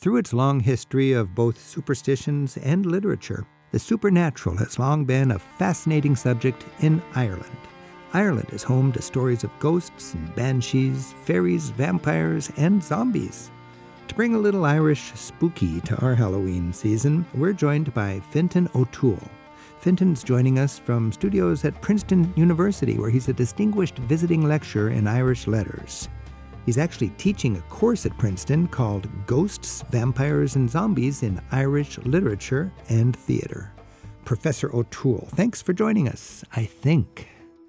Through its long history of both superstitions and literature, the supernatural has long been a fascinating subject in Ireland. Ireland is home to stories of ghosts and banshees, fairies, vampires, and zombies. To bring a little Irish spooky to our Halloween season, we're joined by Fintan O'Toole. Fintan's joining us from studios at Princeton University, where he's a distinguished visiting lecturer in Irish letters. He's actually teaching a course at Princeton called Ghosts, Vampires, and Zombies in Irish Literature and Theater. Professor O'Toole, thanks for joining us, I think.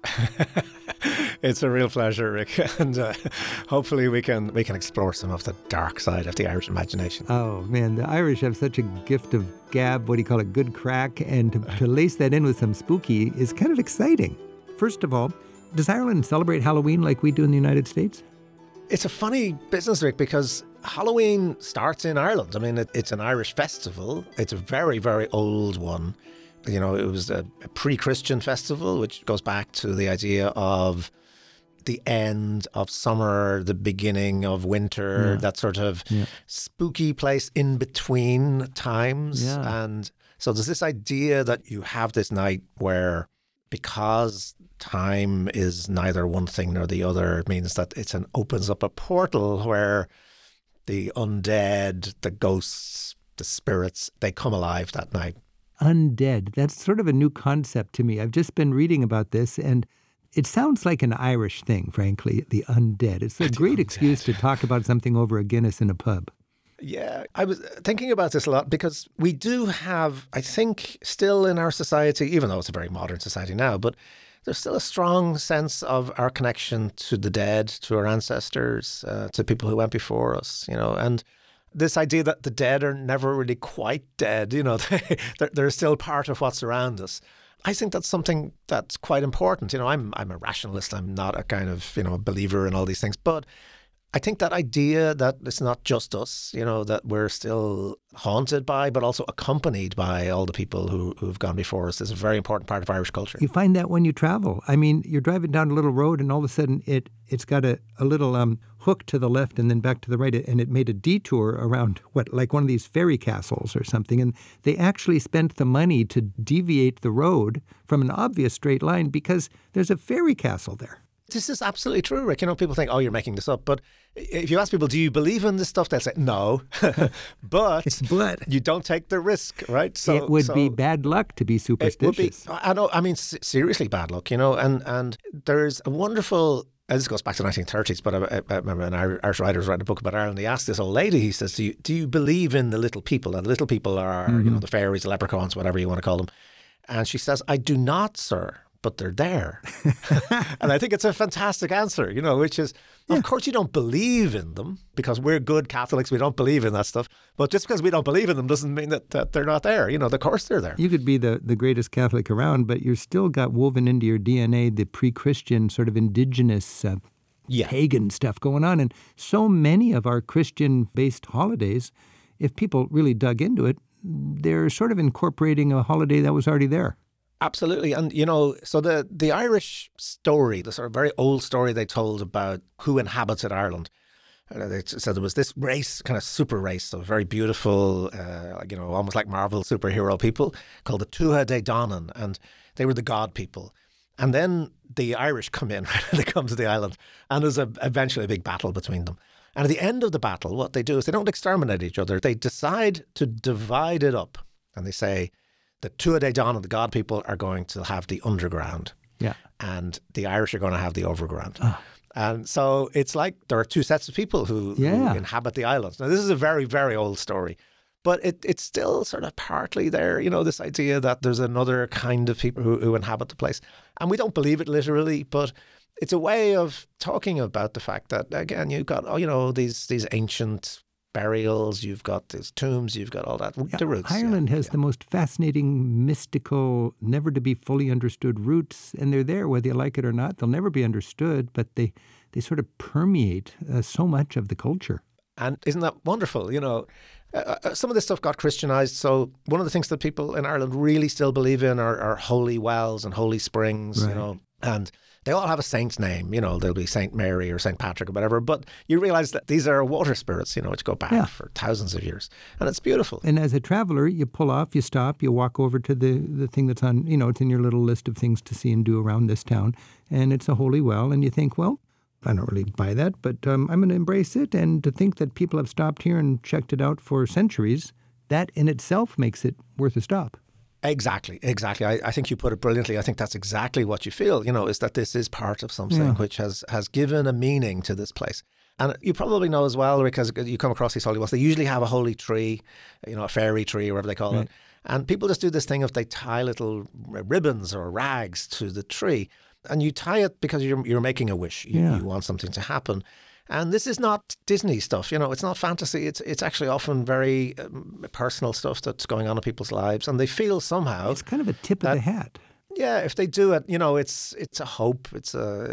It's a real pleasure, Rick, and hopefully we can explore some of the dark side of the Irish imagination. Oh man, the Irish have such a gift of gab, what do you call it, good crack, and to lace that in with some spooky is kind of exciting. First of all, does Ireland celebrate Halloween like we do in the United States? It's a funny business, Rick, because Halloween starts in Ireland. I mean, it's an Irish festival. It's a very, very old one. You know, it was a pre-Christian festival, which goes back to the idea of the end of summer, the beginning of winter, that sort of spooky place in between times. Yeah. And so there's this idea that you have this night where, because time is neither one thing nor the other, it means that it opens up a portal where the undead, the ghosts, the spirits, they come alive that night. Undead. That's sort of a new concept to me. I've just been reading about this, and it sounds like an Irish thing, frankly, the undead. It's a great excuse to talk about something over a Guinness in a pub. Yeah, I was thinking about this a lot because we do have, I think, still in our society, even though it's a very modern society now, but there's still a strong sense of our connection to the dead, to our ancestors, to people who went before us, you know, and this idea that the dead are never really quite dead, you know, they're still part of what's around us. I think that's something that's quite important. You know, I'm a rationalist. I'm not a kind of, you know, believer in all these things. But I think that idea that it's not just us, you know, that we're still haunted by, but also accompanied by all the people who've gone before us is a very important part of Irish culture. You find that when you travel. I mean, you're driving down a little road and all of a sudden it's got a little hook to the left and then back to the right, and it made a detour around like one of these fairy castles or something. And they actually spent the money to deviate the road from an obvious straight line because there's a fairy castle there. This is absolutely true, Rick. You know, people think, oh, you're making this up. But if you ask people, do you believe in this stuff? They'll say, no. but you don't take the risk, right? So it would be bad luck to be superstitious. I know. I mean, seriously bad luck, you know. And there's a wonderful, this goes back to the 1930s, but I remember an Irish writer was writing a book about Ireland. He asked this old lady, he says, do you believe in the little people? And the little people are, you know, the fairies, the leprechauns, whatever you want to call them. And she says, I do not, sir. But they're there. And I think it's a fantastic answer, you know, which is, of course, you don't believe in them because we're good Catholics. We don't believe in that stuff. But just because we don't believe in them doesn't mean that they're not there. You know, of course they're there. You could be the greatest Catholic around, but you're still got woven into your DNA the pre-Christian sort of indigenous pagan stuff going on. And so many of our Christian-based holidays, if people really dug into it, they're sort of incorporating a holiday that was already there. Absolutely. And, you know, so the Irish story, the sort of very old story they told about who inhabited Ireland, they said there was this race, kind of super race of very beautiful, you know, almost like Marvel superhero people called the Tuatha De Danann, and they were the god people. And then the Irish come in, right? They come to the island, and there's eventually a big battle between them. And at the end of the battle, what they do is they don't exterminate each other. They decide to divide it up, and they say, the Tuatha De Danann, the God people, are going to have the underground. Yeah. And the Irish are going to have the overground. Oh. And so it's like there are two sets of people who inhabit the islands. Now, this is a very, very old story, but it's still sort of partly there, you know, this idea that there's another kind of people who inhabit the place. And we don't believe it literally, but it's a way of talking about the fact that, again, you've got, you know, these ancient burials, you've got these tombs, you've got all that, the roots. Ireland has the most fascinating, mystical, never to be fully understood roots, and they're there whether you like it or not. They'll never be understood, but they sort of permeate so much of the culture. And isn't that wonderful? You know, some of this stuff got Christianized, so one of the things that people in Ireland really still believe in are holy wells and holy springs, right. You know, and They all have a saint's name, they'll be Saint Mary or Saint Patrick or whatever, but you realize that these are water spirits, which go back for thousands of years. And it's beautiful. And as a traveler, you pull off, you stop, you walk over to the thing that's on, it's in your little list of things to see and do around this town, and it's a holy well, and you think, well, I don't really buy that, but I'm going to embrace it. And to think that people have stopped here and checked it out for centuries, that in itself makes it worth a stop. Exactly. I think you put it brilliantly. I think that's exactly what you feel, is that this is part of something which has given a meaning to this place. And you probably know as well, because you come across these holy wells, they usually have a holy tree, a fairy tree or whatever they call it. And people just do this thing of they tie little ribbons or rags to the tree. And you tie it because you're making a wish. You want something to happen. And this is not Disney stuff, it's not fantasy. It's actually often very personal stuff that's going on in people's lives. And they feel somehow... It's kind of a tip of the hat. Yeah, if they do it, it's a hope. It's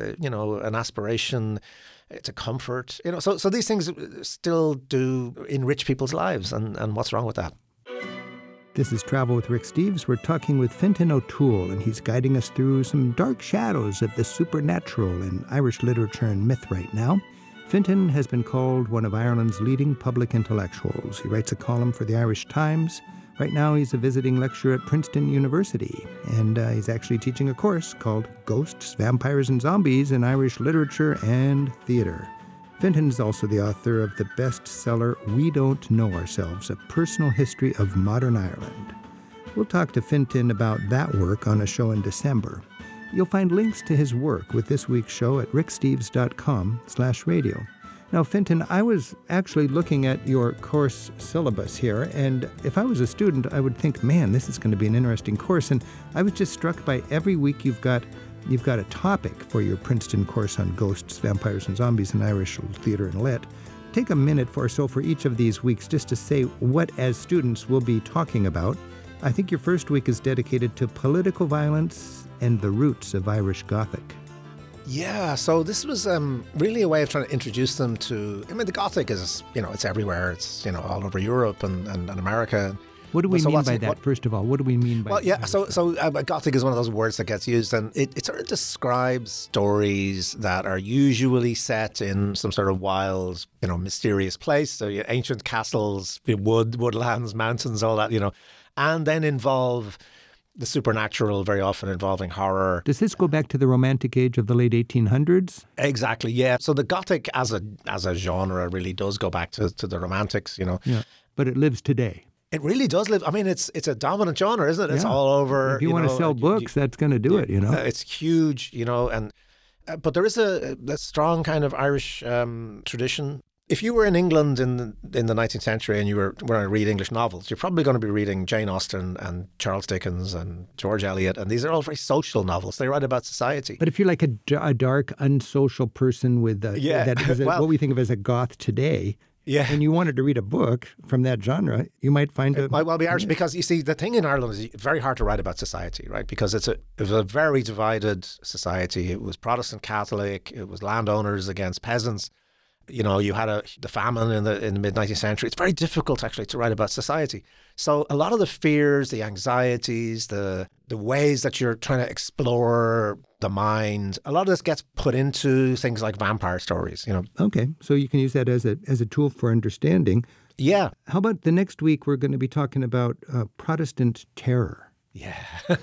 an aspiration. It's a comfort. So these things still do enrich people's lives. And what's wrong with that? This is Travel with Rick Steves. We're talking with Fintan O'Toole, and he's guiding us through some dark shadows of the supernatural in Irish literature and myth right now. Fintan has been called one of Ireland's leading public intellectuals. He writes a column for the Irish Times. Right now he's a visiting lecturer at Princeton University, and he's actually teaching a course called Ghosts, Vampires, and Zombies in Irish Literature and Theatre. Fintan is also the author of the bestseller We Don't Know Ourselves, A Personal History of Modern Ireland. We'll talk to Fintan about that work on a show in December. You'll find links to his work with this week's show at ricksteves.com/radio. Now, Fintan, I was actually looking at your course syllabus here, and if I was a student, I would think, man, this is going to be an interesting course. And I was just struck by every week you've got a topic for your Princeton course on ghosts, vampires, and zombies in Irish theatre and lit. Take a minute or so for each of these weeks just to say what, as students, we'll be talking about. I think your first week is dedicated to political violence and the roots of Irish Gothic. Yeah, so this was really a way of trying to introduce them to... the Gothic is, it's everywhere. It's, all over Europe and America. What do we mean by that, first of all? What do we mean by that? Well, yeah, so Gothic is one of those words that gets used, and it sort of describes stories that are usually set in some sort of wild, mysterious place. So ancient castles, woodlands, mountains, all that, and then involve the supernatural, very often involving horror. Does this go back to the Romantic age of the late 1800s? Exactly, yeah. So the Gothic as a genre really does go back to the Romantics, Yeah, but it lives today. It really does live. It's a dominant genre, isn't it? It's all over. If you want to sell books, that's going to do it, It's huge, and but there is a strong kind of Irish tradition. If you were in England in the 19th century and you were going to read English novels, you're probably going to be reading Jane Austen and Charles Dickens and George Eliot, and these are all very social novels. They write about society. But if you're like a dark, unsocial person with what we think of as a goth today, and you wanted to read a book from that genre, you might find it might well be Irish, because you see, the thing in Ireland is it's very hard to write about society, right? Because it was a very divided society. It was Protestant Catholic, it was landowners against peasants. You had the famine in the mid-19th century. It's very difficult, actually, to write about society. So a lot of the fears, the anxieties, the ways that you're trying to explore the mind, a lot of this gets put into things like vampire stories, Okay, so you can use that as a tool for understanding. Yeah. How about the next week we're going to be talking about Protestant terror? Yeah.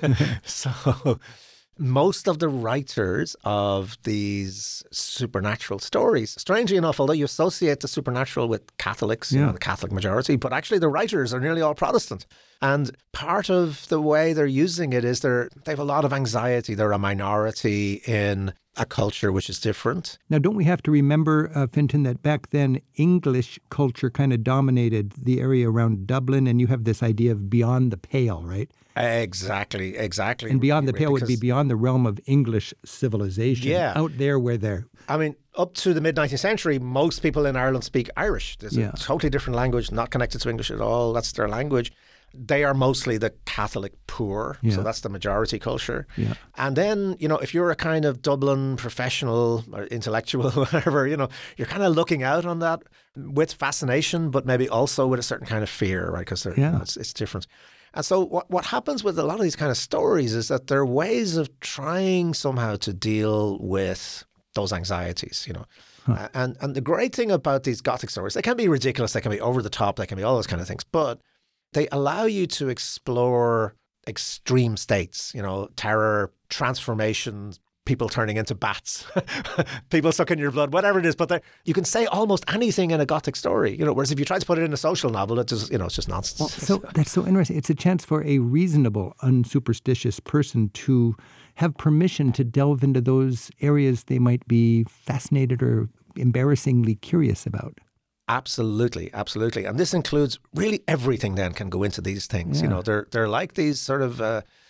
So... most of the writers of these supernatural stories, strangely enough, although you associate the supernatural with Catholics, the Catholic majority, but actually the writers are nearly all Protestant. And part of the way they're using it is they have a lot of anxiety. They're a minority in a culture which is different. Now, don't we have to remember, Fintan, that back then English culture kind of dominated the area around Dublin, and you have this idea of beyond the pale, right? Exactly. And beyond the pale would be beyond the realm of English civilization. Yeah. Out there where they're... up to the mid-19th century, most people in Ireland speak Irish. There's a totally different language, not connected to English at all. That's their language. They are mostly the Catholic poor, so that's the majority culture. Yeah. And then, if you're a kind of Dublin professional or intellectual, whatever, you're kind of looking out on that with fascination, but maybe also with a certain kind of fear, right? Because it's different. And so what happens with a lot of these kind of stories is that they're ways of trying somehow to deal with those anxieties, you know. And the great thing about these Gothic stories, they can be ridiculous, they can be over the top, they can be all those kind of things, but they allow you to explore extreme states, you know, terror, transformations, people turning into bats, people sucking your blood, whatever it is. But you can say almost anything in a Gothic story, you know, whereas if you try to put it in a social novel, it's just, you know, it's just nonsense. Well, so that's so interesting. It's a chance for a reasonable, unsuperstitious person to have permission to delve into those areas they might be fascinated or embarrassingly curious about. Absolutely, absolutely. And this includes really everything then can go into these things. Yeah. You know, they're like these sort of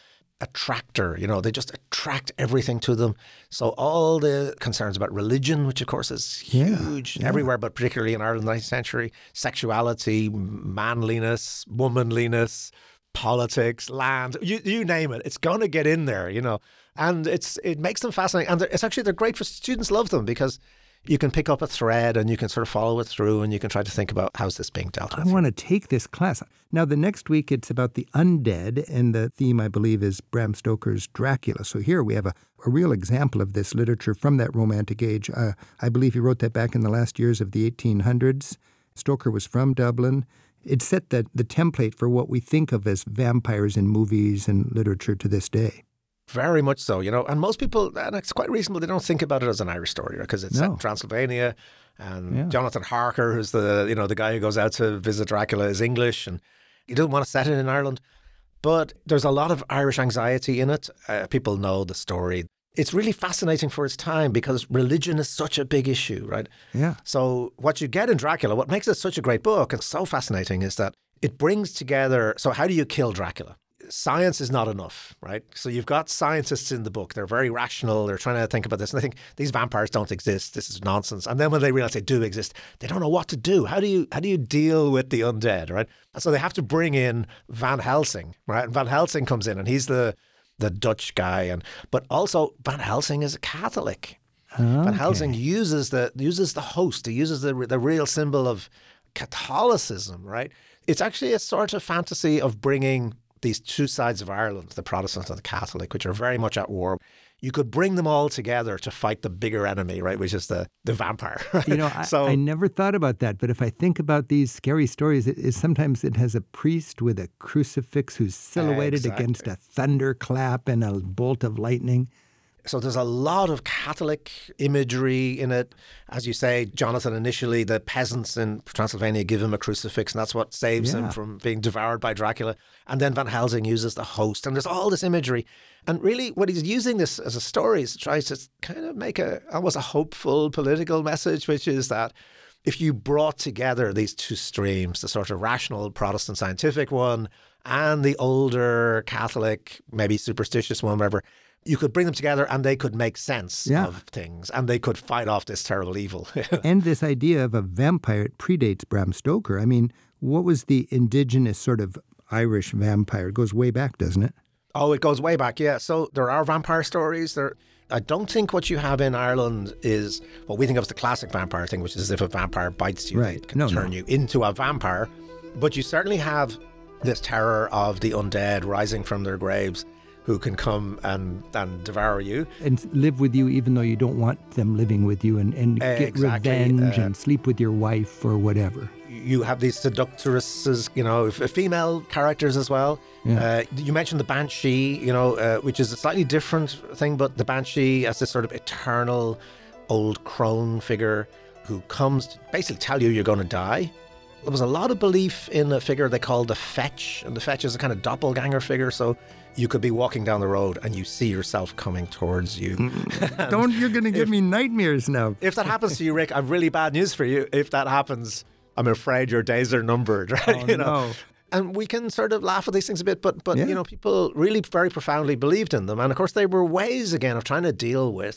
attractor, you know, they just attract everything to them. So all the concerns about religion, which of course is huge everywhere, but particularly in Ireland in the 19th century, sexuality, manliness, womanliness, politics, land, you name it, it's going to get in there, you know. And it makes them fascinating. And they're great for students, love them because you can pick up a thread and you can sort of follow it through and you can try to think about how's this being dealt with. I want to take this class. Now, the next week, it's about the undead, and the theme, I believe, is Bram Stoker's Dracula. So here we have a real example of this literature from that Romantic age. I believe he wrote that back in the last years of the 1800s. Stoker was from Dublin. It set the template for what we think of as vampires in movies and literature to this day. Very much so, you know, and most people, and it's quite reasonable, they don't think about it as an Irish story because it's set in Transylvania, and Jonathan Harker, who's the guy who goes out to visit Dracula, is English, and he doesn't want to set it in Ireland. But there's a lot of Irish anxiety in it. People know the story. It's really fascinating for its time because religion is such a big issue, right? Yeah. So what you get in Dracula, what makes it such a great book and so fascinating is that it brings together, so how do you kill Dracula? Science is not enough, right? So you've got scientists in the book. They're very rational. They're trying to think about this. And they think these vampires don't exist. This is nonsense. And then when they realize they do exist, they don't know what to do. How do you deal with the undead, right? And so they have to bring in Van Helsing, right? And Van Helsing comes in and he's the Dutch guy. But also Van Helsing is a Catholic. Okay. Van Helsing uses the host. He uses the real symbol of Catholicism, right? It's actually a sort of fantasy of bringing these two sides of Ireland, the Protestant and the Catholic, which are very much at war. You could bring them all together to fight the bigger enemy, right, which is the vampire. Right? You know, I never thought about that, but if I think about these scary stories, sometimes it has a priest with a crucifix who's silhouetted against a thunderclap and a bolt of lightning. So there's a lot of Catholic imagery in it. As you say, Jonathan, initially the peasants in Transylvania give him a crucifix and that's what saves him from being devoured by Dracula. And then Van Helsing uses the host and there's all this imagery. And really what he's using this as a story is to try to kind of make almost a hopeful political message, which is that if you brought together these two streams, the sort of rational Protestant scientific one and the older Catholic, maybe superstitious one, whatever, you could bring them together and they could make sense of things and they could fight off this terrible evil. And this idea of a vampire, it predates Bram Stoker. I mean, what was the indigenous sort of Irish vampire? It goes way back, doesn't it? Oh, it goes way back, yeah. So there are vampire stories. I don't think what you have in Ireland is what we think of as the classic vampire thing, which is as if a vampire bites you, it can turn you into a vampire. But you certainly have this terror of the undead rising from their graves who can come and devour you. And live with you even though you don't want them living with you and get revenge and sleep with your wife or whatever. You have these seductresses, you know, female characters as well. Yeah. You mentioned the Banshee, you know, which is a slightly different thing, but the Banshee as this sort of eternal old crone figure who comes to basically tell you you're going to die. There was a lot of belief in a figure they called the Fetch, and the Fetch is a kind of doppelganger figure, so you could be walking down the road and you see yourself coming towards you. You're going to give me nightmares now. If that happens to you, Rick, I've really bad news for you. If that happens, I'm afraid your days are numbered, right? Oh, no. And we can sort of laugh at these things a bit, but you know, people really very profoundly believed in them. And of course, they were ways, again, of trying to deal with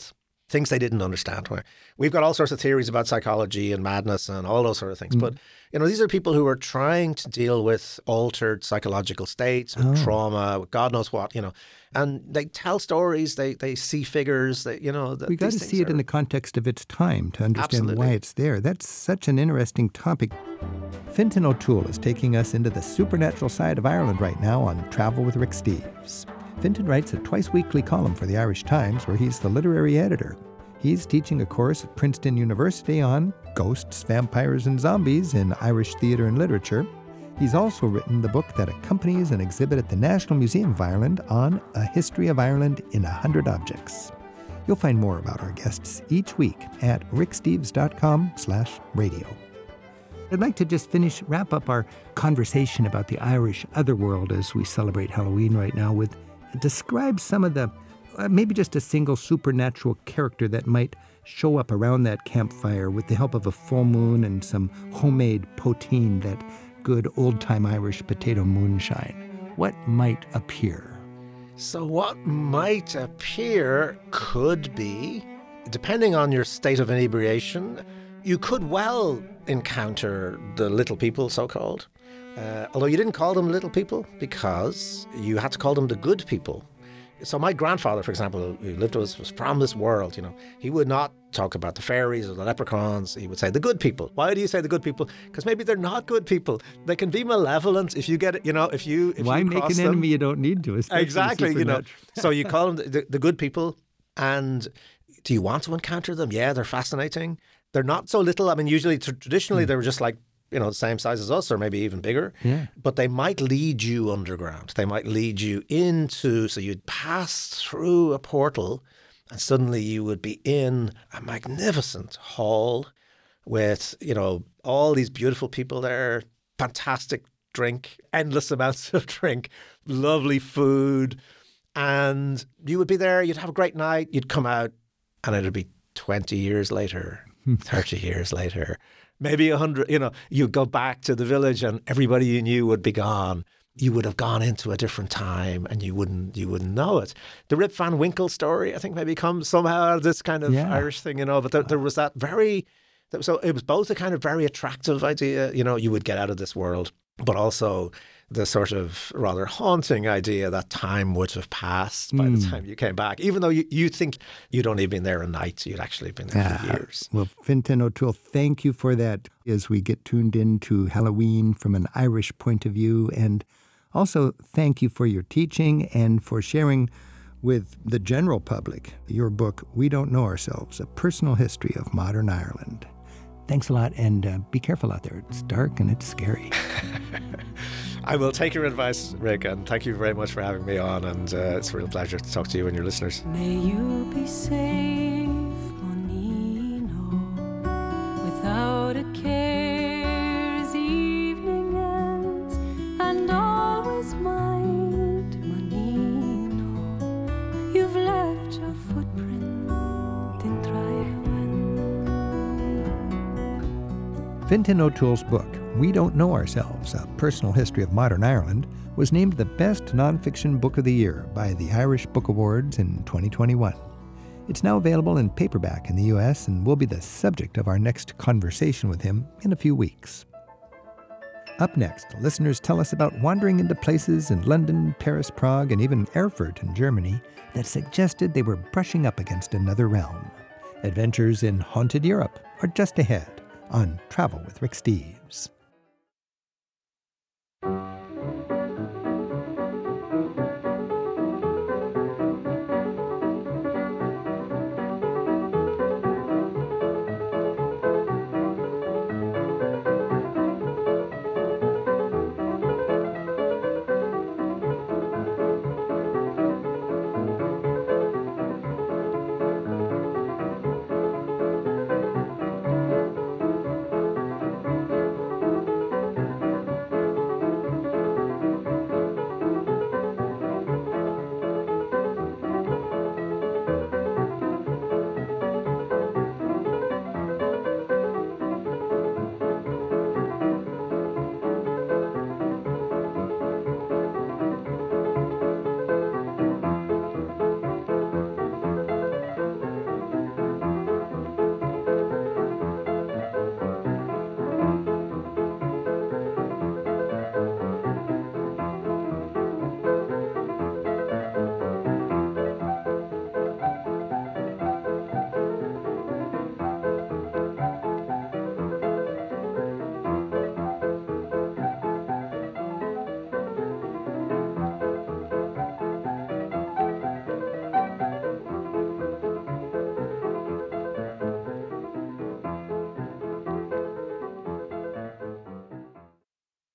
things they didn't understand. We've got all sorts of theories about psychology and madness and all those sort of things. But, these are people who are trying to deal with altered psychological states, with trauma, with God knows what, and they tell stories, they see figures, we got to see it in the context of its time to understand why it's there. That's such an interesting topic. Fintan O'Toole is taking us into the supernatural side of Ireland right now on Travel with Rick Steves. Fintan writes a twice-weekly column for the Irish Times where he's the literary editor. He's teaching a course at Princeton University on ghosts, vampires, and zombies in Irish theatre and literature. He's also written the book that accompanies an exhibit at the National Museum of Ireland on A History of Ireland in 100 Objects. You'll find more about our guests each week at ricksteves.com/radio. I'd like to just wrap up our conversation about the Irish otherworld as we celebrate Halloween right now with describe some of the, maybe just a single supernatural character that might show up around that campfire with the help of a full moon and some homemade poteen, that good old-time Irish potato moonshine. What might appear? So what might appear could be, depending on your state of inebriation, you could well encounter the little people, so-called. Although you didn't call them little people because you had to call them the good people. So my grandfather, for example, who lived with us, was from this world, He would not talk about the fairies or the leprechauns. He would say the good people. Why do you say the good people? Because maybe they're not good people. They can be malevolent if you get it, if you Why you make an them. Enemy you don't need to? Exactly, So you call them the good people. And do you want to encounter them? Yeah, they're fascinating. They're not so little. I mean, usually, traditionally, they were just like, the same size as us or maybe even bigger. Yeah. But they might lead you underground. They might lead you so you'd pass through a portal and suddenly you would be in a magnificent hall with, all these beautiful people there, fantastic drink, endless amounts of drink, lovely food. And you would be there, you'd have a great night, you'd come out and it'd be 20 years later, 30 years later. Maybe 100, you go back to the village and everybody you knew would be gone. You would have gone into a different time and you wouldn't know it. The Rip Van Winkle story, I think, maybe comes somehow out of this kind of Irish thing, but there was that so it was both a kind of very attractive idea, you would get out of this world, but also the sort of rather haunting idea that time would have passed by the time you came back, even though you think you'd only been there a night, you'd actually been there for years. Well, Fintan O'Toole, thank you for that as we get tuned into Halloween from an Irish point of view. And also thank you for your teaching and for sharing with the general public your book, We Don't Know Ourselves, A Personal History of Modern Ireland. Thanks a lot, and be careful out there. It's dark and it's scary. I will take your advice, Rick, and thank you very much for having me on, and it's a real pleasure to talk to you and your listeners. May you be safe, Monino, without a care as evening ends, and always mind, Monino, you've left your footprint in Trywen. Fintan O'Toole's book, We Don't Know Ourselves, A Personal History of Modern Ireland, was named the Best Nonfiction Book of the Year by the Irish Book Awards in 2021. It's now available in paperback in the U.S. and will be the subject of our next conversation with him in a few weeks. Up next, listeners tell us about wandering into places in London, Paris, Prague, and even Erfurt in Germany that suggested they were brushing up against another realm. Adventures in haunted Europe are just ahead on Travel with Rick Steves.